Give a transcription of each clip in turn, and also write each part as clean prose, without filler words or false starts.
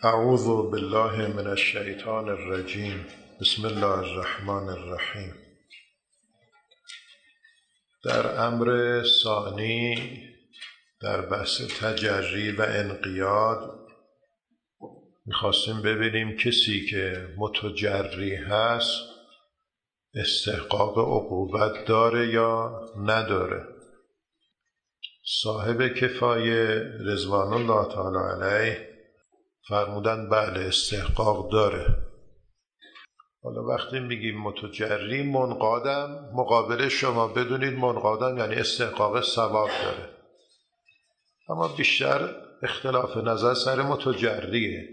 اعوذ بالله من الشیطان الرجیم. بسم الله الرحمن الرحیم. در امر ثانی در بحث تجری و انقیاد میخواستیم ببینیم کسی که متجری هست استحقاق عقوبت داره یا نداره. صاحب کفایه رضوان الله تعالی علیه فرمودن بله استحقاق داره. حالا وقتی میگیم متجری، منقادم مقابل شما بدونید منقادم یعنی استحقاق ثواب داره، اما بیشتر اختلاف نظر سر متجریه.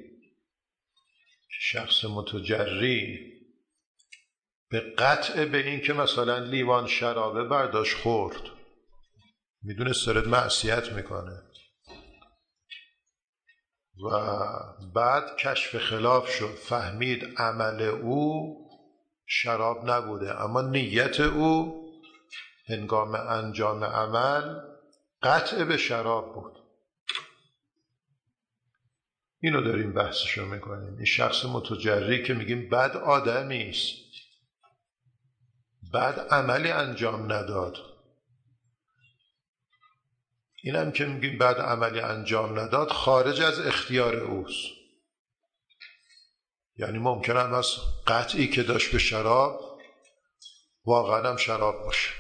شخص متجری به قطع به این که مثلا لیوان شرابه برداشت خورد، میدونه سرت معصیت میکنه و بعد کشف خلاف شد، فهمید عمل او شراب نبوده اما نیت او هنگام انجام عمل قطع به شراب بود. اینو داریم بحثشو میکنیم. این شخص متجری که میگیم بد آدمی است، بد عملی انجام نداد، اینم که میگیم بد عملی انجام نداد خارج از اختیار اوست، یعنی ممکنه هم از قطعی که داشت به شراب واقعا هم شراب باشه،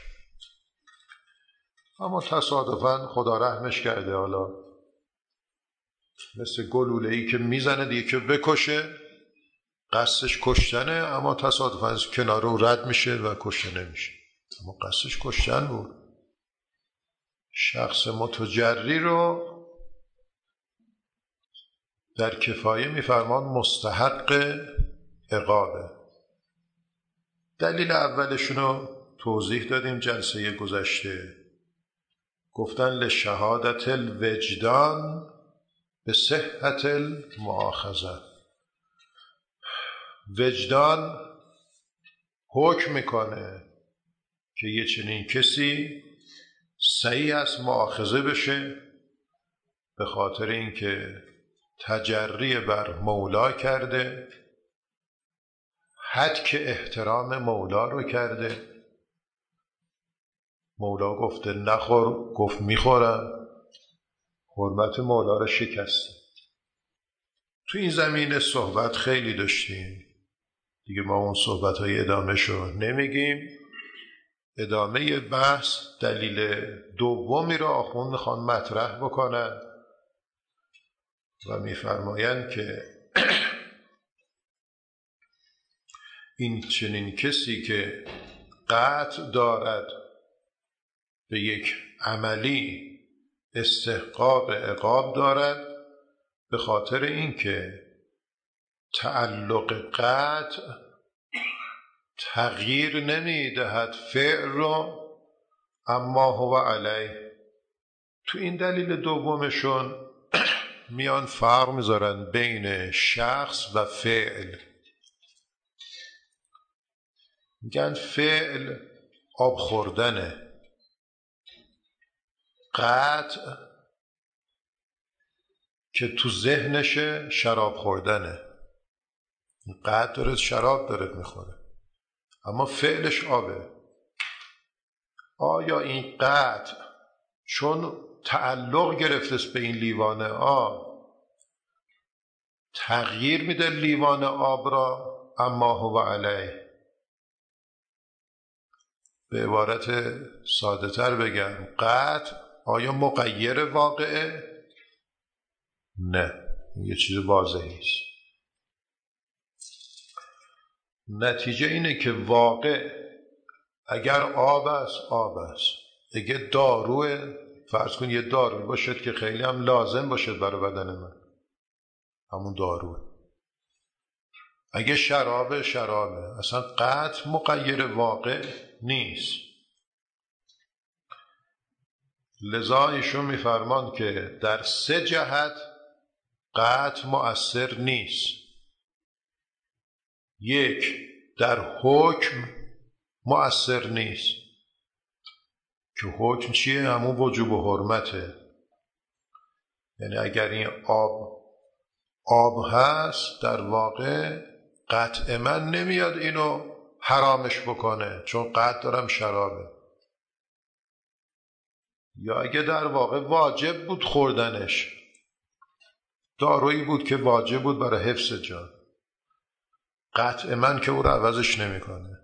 اما تصادفاً خدا رحمش کرده، حالا مثل گلوله‌ای که میزنه دیگه که بکشه، قصدش کشتنه اما تصادفاً از کنار رو رد میشه و کشته نمیشه، اما قصدش کشتن بود. شخص متجری رو در کفایه میفرمان مستحق عقابه. دلیل اولشون رو توضیح دادیم جلسه گذشته، گفتن لشهادت الوجدان به صحت المؤاخذه. وجدان حکم میکنه که یه چنین کسی صحیح است مؤاخذه بشه به خاطر اینکه تجری بر مولا کرده، حد که احترام مولا رو کرده. مولا گفته نخور، گفت میخورم، حرمت مولا رو شکسته. تو این زمینه صحبت خیلی داشتیم دیگه، ما اون صحبت‌های ادامه شو نمیگیم. ادامه بحث دلیل دومی را آخوند میخوان مطرح بکنن و میفرمایند که این چنین کسی که قطع دارد به یک عملی استحقاق عقاب دارد به خاطر اینکه تعلق قطع تغییر نمیدهد فعل رو، اما هو علیه. تو این دلیل دومشون میان فرق میذارن بین شخص و فعل. میگن فعل آب خوردنه، قطع که تو ذهنشه شراب خوردنه. قطع داره شراب داره میخوره اما فعلش آبه. آیا این قطع چون تعلق گرفته به این لیوان آب تغییر میده لیوان آب را، اما هو علیه. به عبارت ساده تر بگم، قطع آیا مغیر واقعه؟ نه، یه چیز واضحی است. نتیجه اینه که واقع اگر آب است آب است، اگه داروه فرض کن یه دارو باشد که خیلی هم لازم باشد برای بدن من، همون داروه. اگه شرابه شرابه، اصلا قطع مغیر واقع نیست. لذا ایشون میفرمان که در 3 جهت قطع مؤثر نیست. 1 در حکم مؤثر نیست که حکم چیه؟ همون وجوب و حرمته. یعنی اگر این آب هست در واقع قطعا نمیاد اینو حرامش بکنه چون قطع دارم شرابه، یا اگه در واقع واجب بود خوردنش، دارویی بود که واجب بود برای حفظ جان، قطعا که او رو عوضش نمیکنه.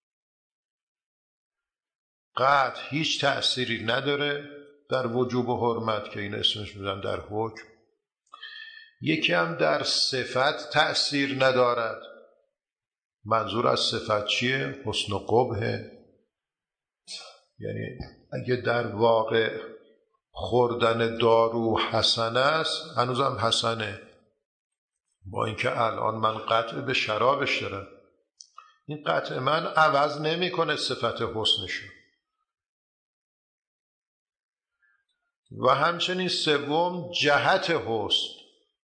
قطع هیچ تأثیری نداره در وجوب و حرمت که این اسمش میذارن در حکم. یکی هم در صفت تأثیر ندارد. منظور از صفت چیه؟ حسن و قبحه. یعنی اگه در واقع خوردن دارو حسن است، هنوزم حسنه، با اینکه الان من قطع به شرابش دارم، این قطع من عوض نمیکنه صفت حسنشو. و همچنین سوم جهت حسن،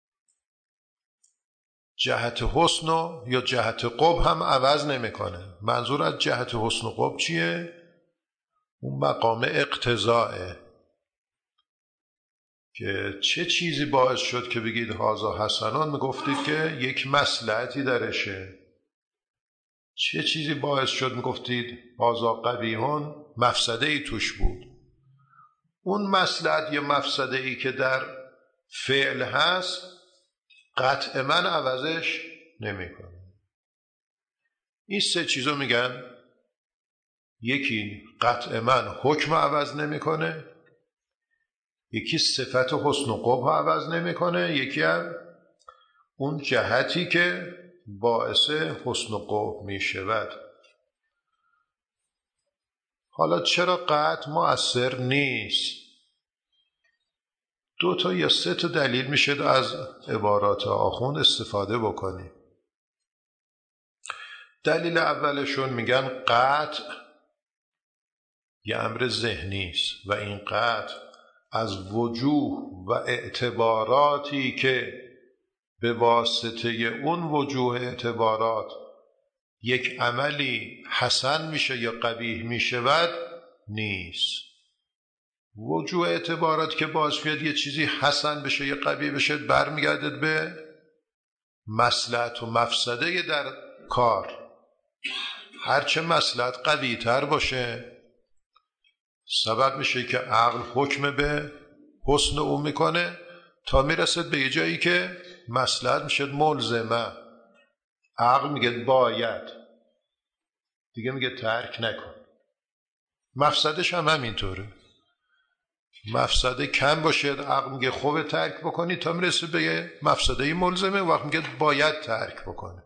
جهت حسن یا جهت قبح هم عوض نمیکنه. منظور از جهت حسن و قبح چیه؟ اون مقام اقتضاءه که چه چیزی باعث شد که بگید هازا حسنان، میگفتید که یک مصلحتی درشه. چه چیزی باعث شد میگفتید هازا قبیحون، مفسده ای توش بود. اون مصلحت یا مفسده ای که در فعل هست قطع من عوضش نمیکنه. این سه چیزو میگن، یکی قطع من حکم عوض نمیکنه، یکی صفت حسن و قبح عوض نمیکنه، یکی هم اون جهتی که باعث حسن و قبح میشود. حالا چرا قطع مؤثر نیست؟ 2 تا یا 3 تا دلیل میشه از عبارات آخوند استفاده بکنیم. دلیل اولشون میگن قطع یه امر ذهنی است و این قطع از وجوه و اعتباراتی که به واسطه اون وجوه اعتبارات یک عملی حسن میشه یا قبیح میشود نیست. وجوه اعتبارات که باعث میاد یه چیزی حسن بشه یا قبیح بشه برمیگردد به مصلحت و مفسده در کار. هرچه مصلحت قوی تر باشه سبب میشه که عقل حکم به حسن او میکنه تا میرسد به یه جایی که مصلحت میشه ملزمه، عقل میگه باید، دیگه میگه ترک نکن. مفسدش هم همینطوره، مفسده کم باشه عقل میگه خوب ترک بکنی تا میرسه به یه مفسده ملزمه، وقت میگه باید ترک بکنه.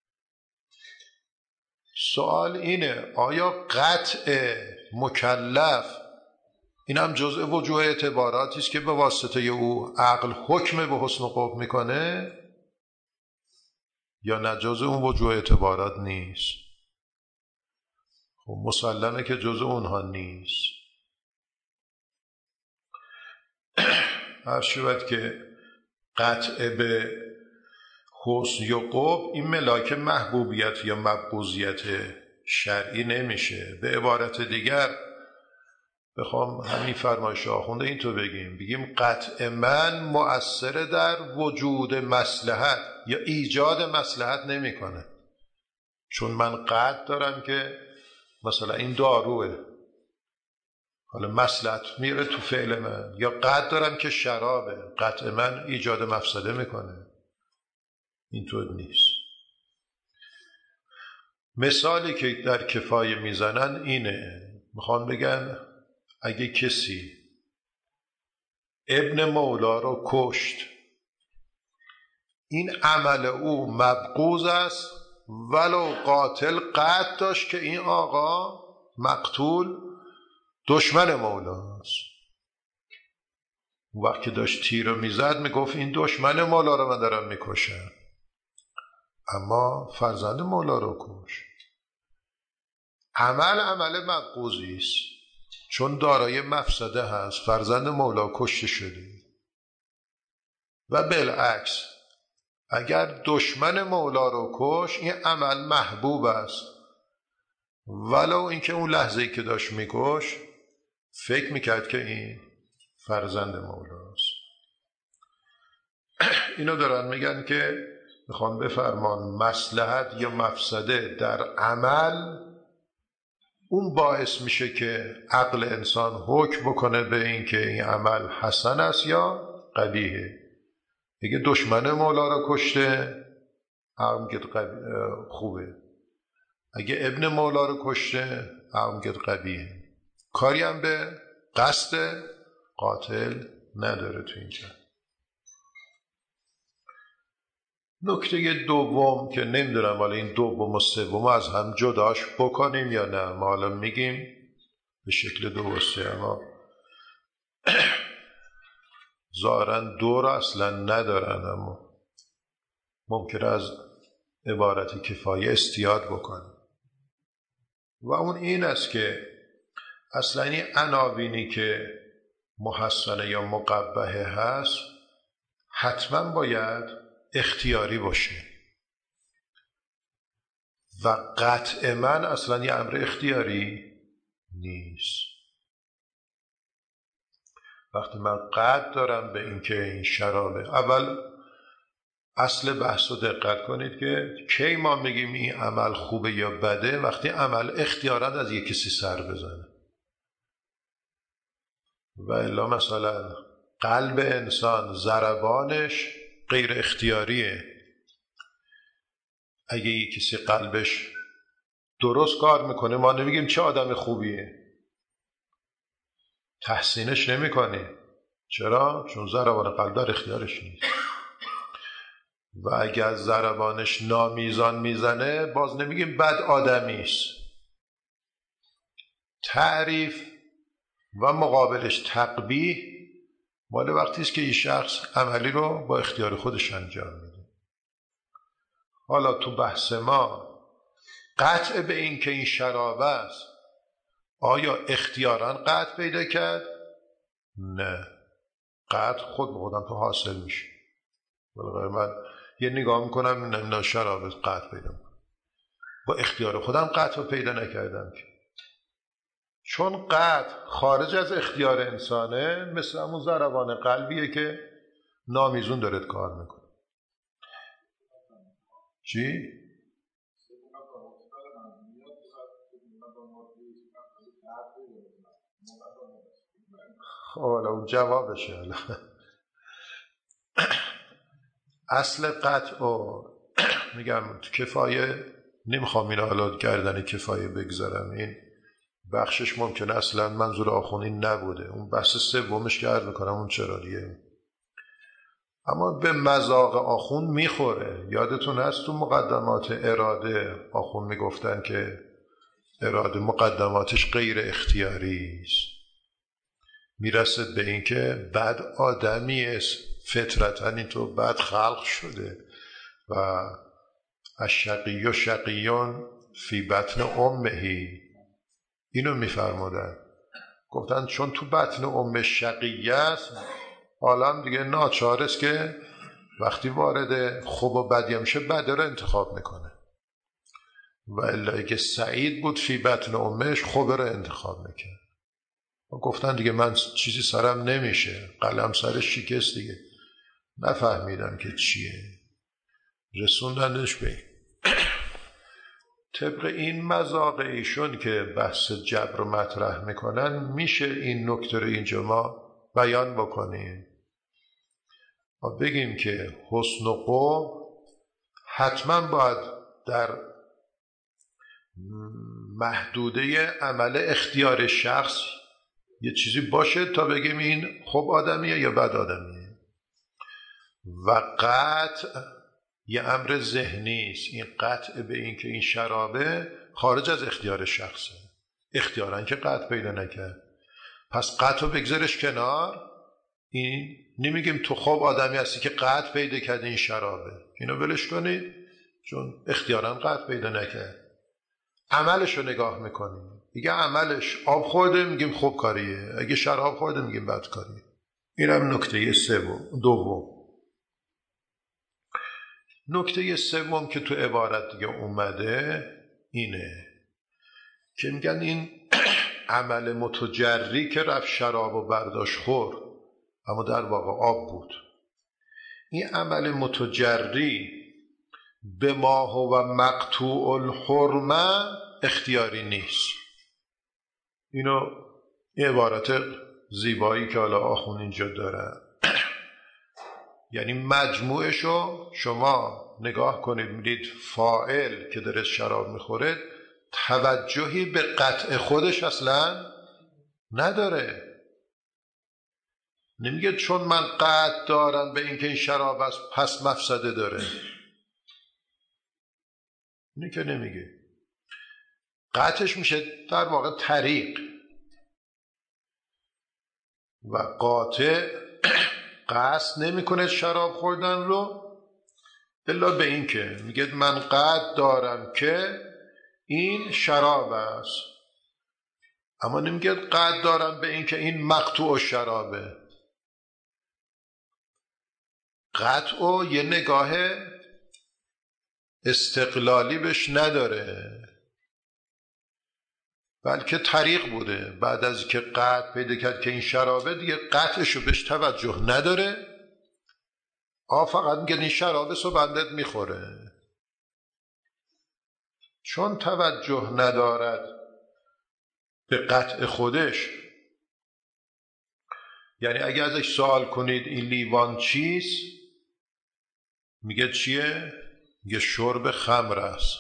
سوال اینه آیا قطع مکلف این هم جزء وجوه اعتباراتی است که به واسطه او عقل حکم به حسن و قبح میکنه یا نه جزء اون وجوه اعتبارات نیست؟ خب مسلمه که جزء اونها نیست. هر شود که قطع به حسن یا قبح این ملاک محبوبیت یا مبغوضیت شرعی نمیشه. به عبارت دیگر بخوام همین فرمایش آخونده اینطور بگیم قطع من مؤثر در وجود مصلحت یا ایجاد مصلحت نمیکنه. چون من قطع دارم که مثلا این داروه، حالا مصلحت میره تو فعل من، یا قطع دارم که شرابه، قطع من ایجاد مفسده میکنه. اینطور نیست. مثالی که در کفایه میزنن اینه، میخوان بگن اگه کسی ابن مولا رو کشت، این عمل او مبغوض است ولو قاتل قطع داشت که این آقا مقتول دشمن مولاست. وقتی که داشت تیر رو میزد میگفت این دشمن مولا رو من دارم میکشم، اما فرزند مولا رو کشت. عمل مبغوضی است چون دارای مفسده هست، فرزند مولا کشته شده. و بالعکس اگر دشمن مولا رو کش این عمل محبوب است ولو اینکه اون لحظه‌ای که داشت میکش فکر میکرد که این فرزند مولاست. اینو دارن میگن که میخوان بفرمان مصلحت یا مفسده در عمل اون باعث میشه که عقل انسان حکم بکنه به این که این عمل حسن است یا قبیحه. اگه دشمن مولا رو کشته عقل میگه خوبه، اگه ابن مولا رو کشته عقل میگه قبیحه. کاری هم به قصد قاتل نداره تو اینجا. نکته دوم که نمیدونم حالا این دوم و سوم از هم جداش بکنیم یا نه، ما حالا میگیم به شکل دو و سه، اما ظاهراً دو را اصلا ندارن، اما ممکنه از عبارت کفایه استیاد بکنیم. و اون این است که اصلا این عناوینی که محسنه یا مقبحه هست حتما باید اختیاری باشه و قطعاً اصلا یه امر اختیاری نیست. وقتی من قطع دارم به این که این شرابه، اول اصل بحث رو دقت کنید که کی ما میگیم این عمل خوبه یا بده؟ وقتی عمل اختیاراً از یک کسی سر بزنه. و الا مثلا قلب انسان ضربانش غیر اختیاریه. اگه یک کسی قلبش درست کار میکنه ما نمیگیم چه آدم خوبیه، تحسینش نمیکنه. چرا؟ چون ضربان قلب در اختیارش نیست. و اگه از ضربانش نامیزان میزنه باز نمیگیم بد آدمیست. تعریف و مقابلش تقبیح مال وقتی است که این شخص عملی رو با اختیار خودش انجام میده. حالا تو بحث ما قطع به این که این شراب است، آیا اختیاراً قطع پیدا کرد؟ نه، قطع خود به خودم تو حاصل میشه. بلغیر من یه نگاه میکنم نه شراب قطع پیدا میکنم، با اختیار خودم قطع پیدا نکردم که. چون قطع خارج از اختیار انسانه، مثل همون ضربان قلبیه که نامیزون داره کار میکنه. چی؟ حالا اون جوابشه. اصل قطع و میگم کفایه نمیخوام این حالا گردن کفایه بگذارم، این بخشش ممکنه اصلا منظور آخونی نبوده، اون بحث سومش که عرض میکنم اون چرالیه، اما به مذاق آخون میخوره. یادتون هست تو مقدمات اراده آخون میگفتن که اراده مقدماتش غیر اختیاری است، میرسد به این که بد آدمی است، فطرتاً این تو بد خلق شده و الشقی و شقیون فی بطن امهی، اینو میفرمودن. گفتن چون تو بطن امش شقیه است، حالا دیگه ناچار است که وقتی وارد خوب و بدی میشه بده رو انتخاب میکنه، و الا که سعید بود فی بطن امش خوب رو انتخاب میکنه. گفتن دیگه من چیزی سرم نمیشه، قلم سرش شکست دیگه، نفهمیدم که چیه، رسوندنش به طبق این مذاق ایشون که بحث جبر رو مطرح میکنن. میشه این نکته رو اینجا ما بیان بکنیم و بگیم که حسن و قبح حتما باید در محدوده عمل اختیار شخص یه چیزی باشه تا بگیم این خوب آدمیه یا بد آدمیه. و قطع یه امر ذهنی است. این قطع به این که این شرابه خارج از اختیار شخصه، اختیاراً که قطع پیدا نکرد، پس قطع رو بگذارش کنار. این نمیگیم تو خوب آدمی هستی که قطع پیدا کرد این شرابه، اینو ولش کنید چون اختیاراً قطع پیدا نکرد. عملش رو نگاه میکنیم، دیگه عملش آب خورده میگیم خوب کاریه، اگه شراب خورده میگیم بد کاریه. اینم نکته دوم. نکته سوم که تو عبارت دیگه اومده اینه که میگن این عمل متجری که رفت شراب و برداشت خورد اما در واقع آب بود، این عمل متجری به ما هو مقطوع الحرمه اختیاری نیست. اینو این عبارت زیبایی که حالا آخون اینجا داره، یعنی مجموعشو شما نگاه کنید میدید فاعل که داره شراب میخوره توجهی به قطع خودش اصلا نداره. نمیگه چون من قطع دارم به اینکه این شراب است پس مفسده داره، اینی که نمیگه. قطعش میشه در واقع طریق و قاطع قصد نمیکنه شراب خوردن رو الا به این که میگه من قصد دارم که این شراب است، اما نمیگه قصد دارم به این که این مقطوع شرابه. قطع یه نگاه استقلالی بهش نداره، بلکه طریق بوده. بعد از که قطع پیدا کرد که این شرابه دیگه قطعشو بهش توجه نداره، فقط میگه این شرابه سو بندت میخوره. چون توجه ندارد به قطع خودش، یعنی اگه ازش سوال کنید این لیوان چیست، میگه چیه؟ میگه شرب خمر است.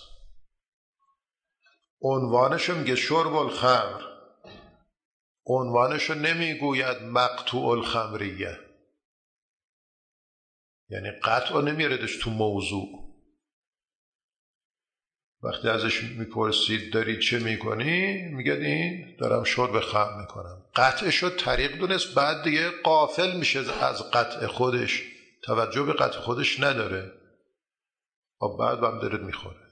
عنوانشو میگه شرب الخمر، عنوانشو نمیگوید مقطوع الخمریه، یعنی قطع نمیاردش تو موضوع. وقتی ازش میپرسید داری چه میکنی، میگه این دارم شرب خمر میکنم. قطعشو طریق دونست، بعد دیگه غافل میشه از قطع خودش، توجه به قطع خودش نداره و بعد هم داره میخوره.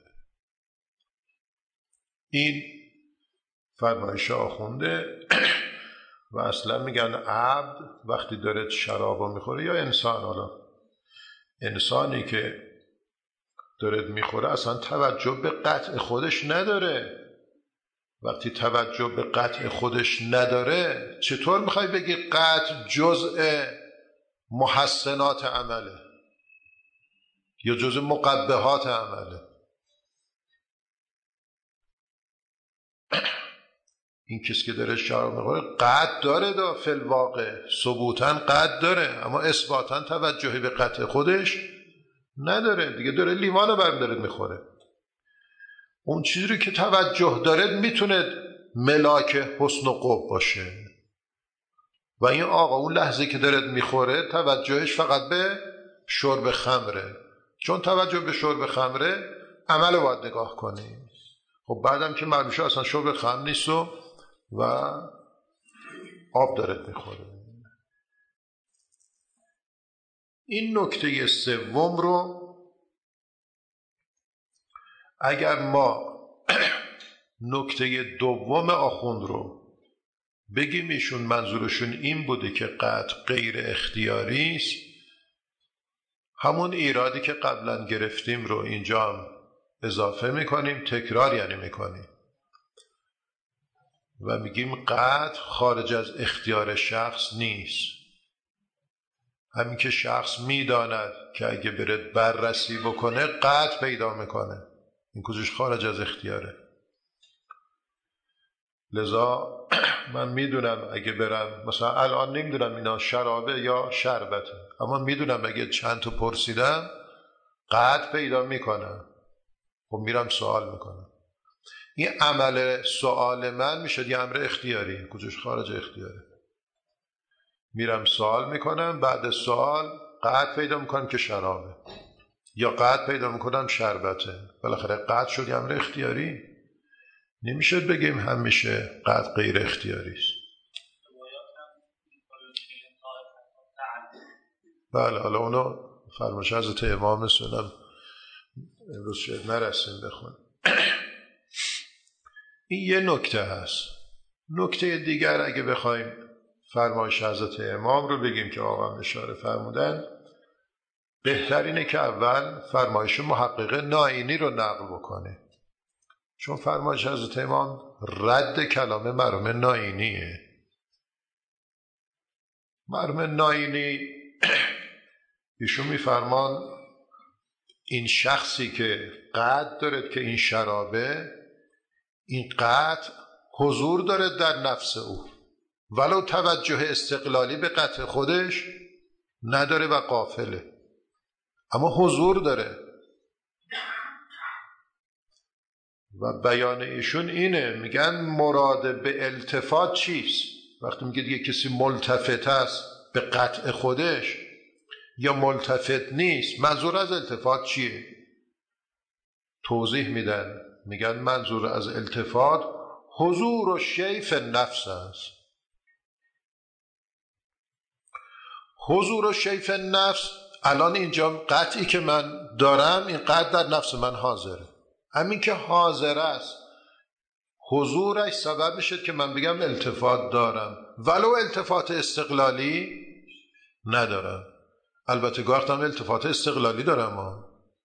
این فرمایش آخونده و اصلا میگن عبد وقتی داره شرابو میخوره یا انسان، حالا انسانی که داره میخوره اصلا توجه به قطع خودش نداره. وقتی توجه به قطع خودش نداره چطور میخوای بگی قطع جزء محسنات عمله یا جزء مقبحات عمله؟ این کسی که داره شراب میخوره قطع داره، فی الواقع ثبوتاً قطع داره، اما اثباتاً توجهی به قطع خودش نداره. دیگه داره لیوانو داره میخوره. اون چیزی رو که توجه داره میتونه ملاک حسن و قب باشه، و این آقا اون لحظه که داره میخوره توجهش فقط به شرب خمره. چون توجه به شرب خمره عمل رو باید نگاه کنیم. خب بعدم که معلوم شد اصلا شرب خمر نیست و آب داره میخوره. این نکته سوم رو اگر ما نکته دوم آخوند رو بگیم ایشون منظورشون این بوده که قطع غیر اختیاری است، همون ایرادی که قبلا گرفتیم رو اینجا هم اضافه میکنیم، تکرار یعنی میکنیم و میگیم قطع خارج از اختیار شخص نیست. همین که شخص میداند که اگه بره بررسی بکنه قطع پیدا میکنه، این کجاش خارج از اختیاره. لذا من میدونم اگه برم مثلا الان نمیدونم اینا شرابه یا شربته، اما میدونم اگه چند تا پرسیدم قطع پیدا میکنم، خب میرم سوال میکنم. این عمل سوال من میشه یه امر اختیاری، کجاش خارج اختیاره. میرم سوال میکنم، بعد سوال قطع پیدا میکنم که شرابه یا قطع پیدا میکنم شربته. بالاخره قطع شد یه امر اختیاری. نمیشه بگیم همیشه قطع غیر اختیاری است. بله حالا اونو فرمایش حضرت امام سلام امروز شاید نرسیم بخونیم. این یه نکته هست. نکته دیگر اگه بخوایم فرمایش حضرت امام رو بگیم که آقا اشاره فرمودن، بهتر اینه که اول فرمایش محقق نائینی رو نقل بکنه، چون فرمایش حضرت امام رد کلام مرحوم نائینیه. مرحوم نائینی ایشون میفرمان این شخصی که قطع دارد که این شرابه، این قطع حضور داره در نفس او، ولو توجه استقلالی به قطع خودش نداره و غافله، اما حضور داره. و بیان ایشون اینه، میگن مراد به التفات چیست؟ وقتی میگه یه کسی ملتفت است به قطع خودش یا ملتفت نیست، منظور از التفات چیه؟ توضیح میدن، میگن منظور از التفات حضور و شیف نفس است. حضور و شیف نفس، الان اینجا قطعی که من دارم این قطع در نفس من حاضره، همین که حاضر است حضورش سبب میشه که من بگم التفات دارم، ولو التفات استقلالی ندارم. البته گفتم التفات استقلالی دارم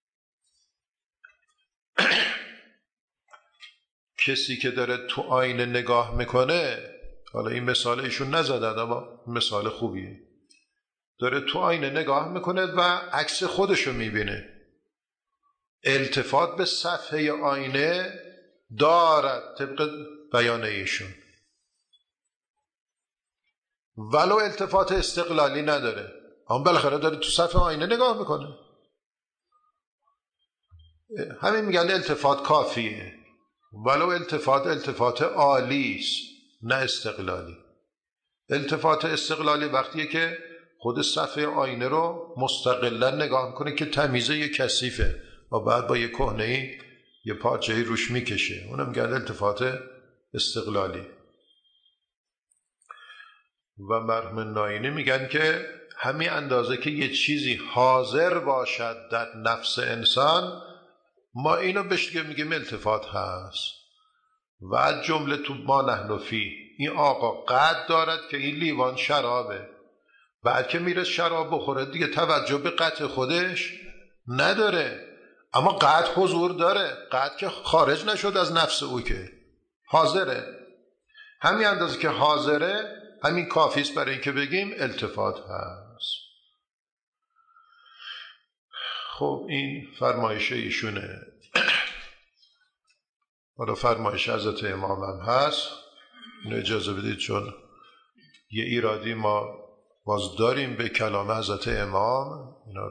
کسی که داره تو آینه نگاه میکنه، حالا این مثال ایشون نزدن اما مثال خوبیه، داره تو آینه نگاه میکنه و عکس خودشو میبینه، التفات به صفحه آینه دارد طبق بیان ایشون، ولو التفات استقلالی نداره، اما بالاخره داره تو صفحه آینه نگاه میکنه. همین میگن التفات کافیه، ولو التفات عالی است نه استقلالی. التفات استقلالی وقتیه که خود صفحه آینه رو مستقلا نگاه میکنه که تمیزه یه کثیفه و بعد با یه کهنه‌ای یه پارچه‌ای روش میکشه، اونم میگن التفات استقلالی. و مرحوم ناینی میگن که همین اندازه که یه چیزی حاضر باشد در نفس انسان، ما اینو بهش میگیم التفات هست. و از جمله تو ما نحن فی، این آقا قد دارد که این لیوان شرابه، بعد که میره شراب بخوره دیگه توجه به قطع خودش نداره، اما قد حضور داره، قد که خارج نشد از نفس او، که حاضره. همین اندازه که حاضره همین کافیست برای اینکه بگیم التفات هست. خب این فرمایش ایشونه. حالا فرمایش حضرت امام هم هست، اینو اجازه بدید چون یه ایرادی ما باز داریم به کلام حضرت امام.